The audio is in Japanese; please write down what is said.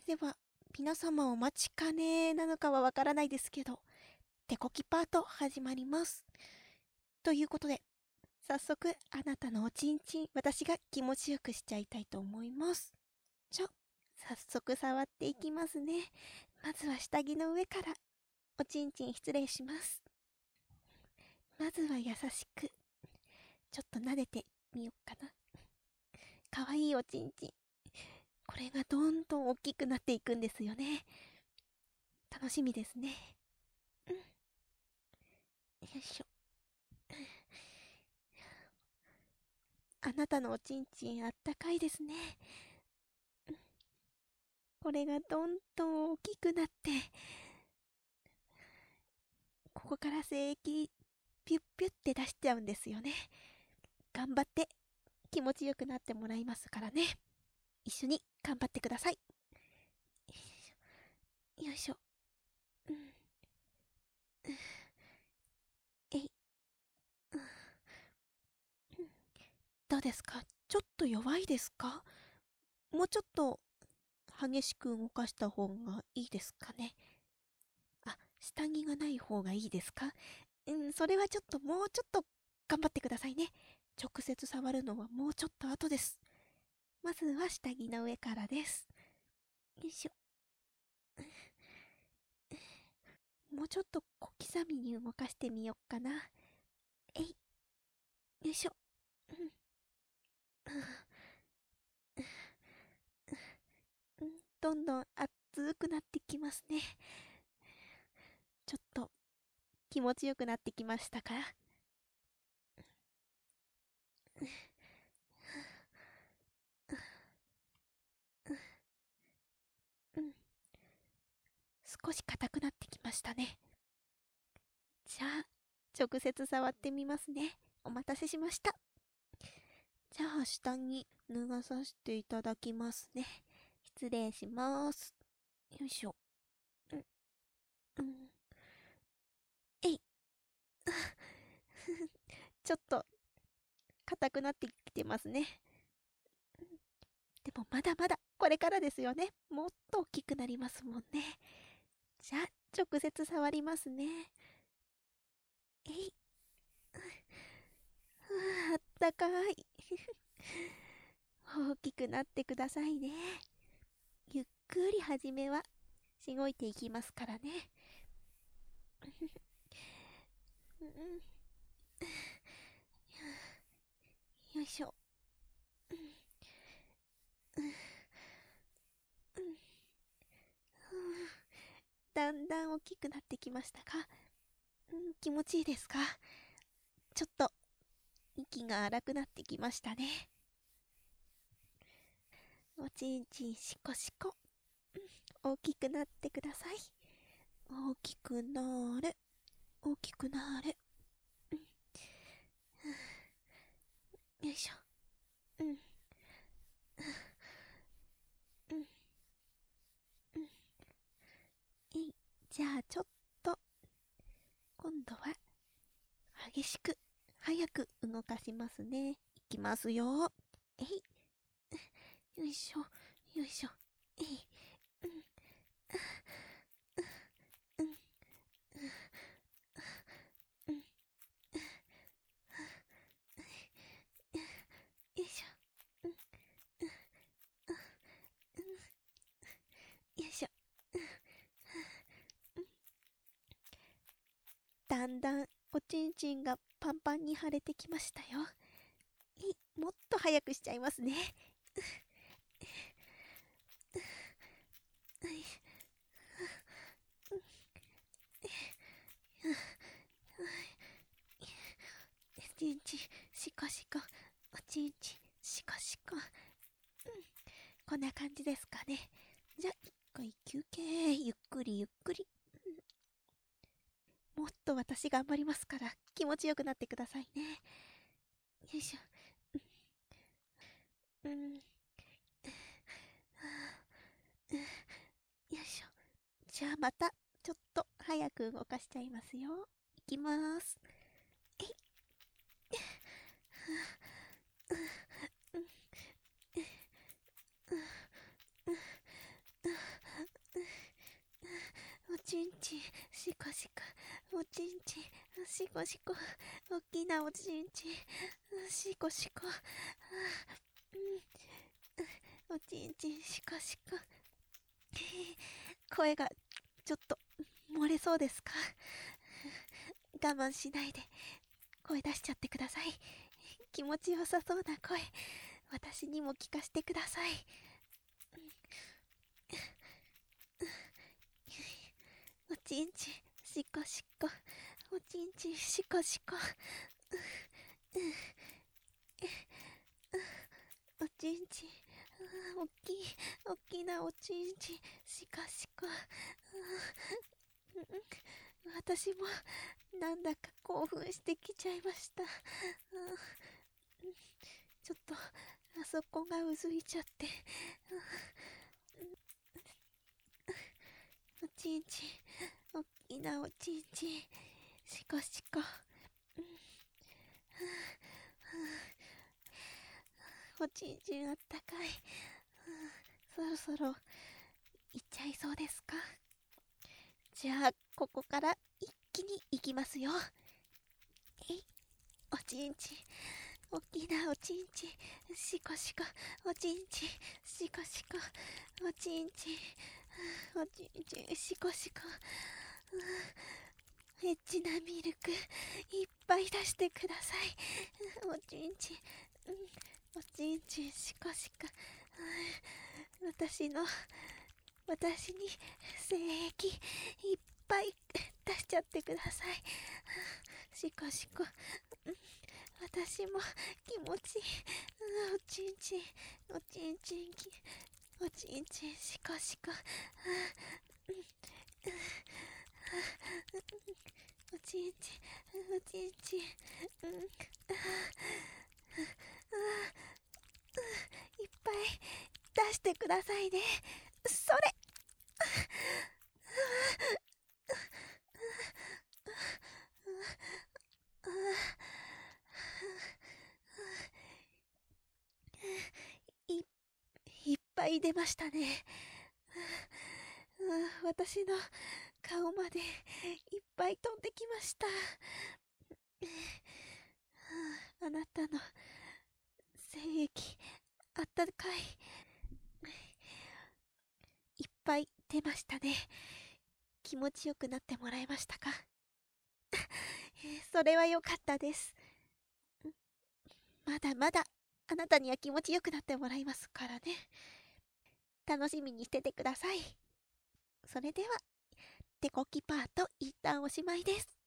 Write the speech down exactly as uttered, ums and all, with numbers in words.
では、皆様お待ちかねなのかはわからないですけど、手こきパート始まります。ということで、早速、あなたのおちんちん、私が気持ちよくしちゃいたいと思います。じゃ、早速触っていきますね。まずは下着の上から、おちんちん失礼します。まずは優しく、ちょっと撫でてみようかな。かわいいおちんちん。これがどんどん大きくなっていくんですよね。楽しみですね。うん。よいしょ。あなたのおちんちんあったかいですね。これがどんどん大きくなって、ここから精液ピュッピュッって出しちゃうんですよね。頑張って気持ちよくなってもらいますからね。一緒に頑張ってください。よいしょ。うん。えい。うん。どうですか？ちょっと弱いですか？もうちょっと激しく動かした方がいいですかね。あ、下着がない方がいいですか？うん、それはちょっともうちょっと頑張ってくださいね。直接触るのはもうちょっと後です。まずは下着の上からです。よいしょ。もうちょっと小刻みに動かしてみよっかな。えい、よいしょ。うん、うん、どんどん熱くなってきますね。ちょっと気持ちよくなってきましたから。うん、少し硬くなってきましたね。じゃあ、直接触ってみますね。お待たせしました。じゃあ、下に脱がさせていただきますね。失礼します。よいしょ。うん、うん。えい。ちょっと、硬くなってきてますね。でもまだまだ、これからですよね。もっと大きくなりますもんね。じゃあ、直接触りますね。えい。ふわあったかい。大きくなってくださいね。ゆっくりはじめは、しごいていきますからね。うん、よいしょ。うん、うん、だんだん大きくなってきましたか？うん、気持ちいいですか？ちょっと息が荒くなってきましたね。おちんちんしこしこ。大きくなってください。大きくなれ。大きくなれ。よいしょ。うん。うん。うん。えい。じゃあちょっと、今度は激しく、早く動かしますね。いきますよ。えい。よいしょ。よいしょ。えい。うん。うん。うん。よいしょ。うん。よいしょ。だんだんおちんちんがパンパンに腫れてきましたよ。いもっと早くしちゃいますね。おちんちんしこしこ、おちんちんしこしこ。うん、こんな感じですかね。じゃあ一回休憩。ゆっくりゆっくり。もっと私頑張りますから気持ちよくなってくださいね。よいしょ。うん。よいしょ。じゃあまたちょっと早く動かしちゃいますよ。いきまーす。えい。 ちんちん、しこしこ、おちんちん、しこしこ、おっきなおちんちん、しこしこ、うん、おちんちん、しこしこ。声がちょっと漏れそうですか？我慢しないで声出しちゃってください。気持ちよさそうな声、私にも聞かせてください。おちんちん、しこしこ、おちんちん、しこしこ。おちんちん、おっきい、おっきなおちんちん、しこしこ。私もなんだか興奮してきちゃいました。ちょっとあそこがうずいちゃって。おちんちん、おっきなおちんちん、しこしこ。おちんちんあったかい。そろそろいっちゃいそうですか？じゃあここから一気にいきますよ。えい、おちんちん、おっきなおちんちん、しこしこ、おちんちん、しこしこ、おちんちん、おちんちん、しこしこ。エッチなミルクいっぱい出してください。おちんちん、おちんちん、しこしこ。私の私に精液いっぱい出しちゃってください。しこしこ。私も気持ちいい。おちんちん、おちんちん、おちんちん、しこしこ。おちんちん、おちんちん。いっぱい出してくださいね。それ。いいっぱい出ましたね。私の顔までいっぱい飛んできました。あなたの精液あったかい。いっぱい出ましたね。気持ちよくなってもらえましたか？それは良かったです。まだまだあなたには気持ちよくなってもらいますからね。楽しみにしててください。それでは手こきパート一旦おしまいです。